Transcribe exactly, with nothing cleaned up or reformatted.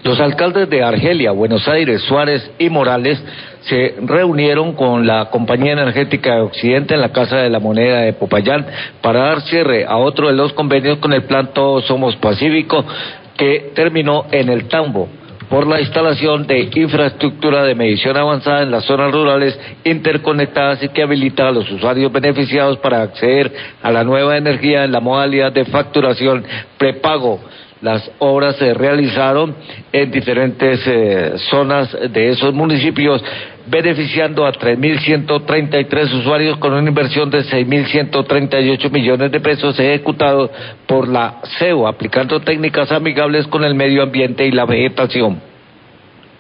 Los alcaldes de Argelia, Buenos Aires, Suárez y Morales se reunieron con la Compañía Energética de Occidente en la Casa de la Moneda de Popayán para dar cierre a otro de los convenios con el plan Todos Somos Pacífico, que terminó en el Tambo, por la instalación de infraestructura de medición avanzada en las zonas rurales interconectadas y que habilita a los usuarios beneficiados para acceder a la nueva energía en la modalidad de facturación prepago. Las obras se realizaron en diferentes eh, zonas de esos municipios, beneficiando a tres mil ciento treinta y tres usuarios con una inversión de seis mil ciento treinta y ocho millones de pesos ejecutados por la C E O, aplicando técnicas amigables con el medio ambiente y la vegetación.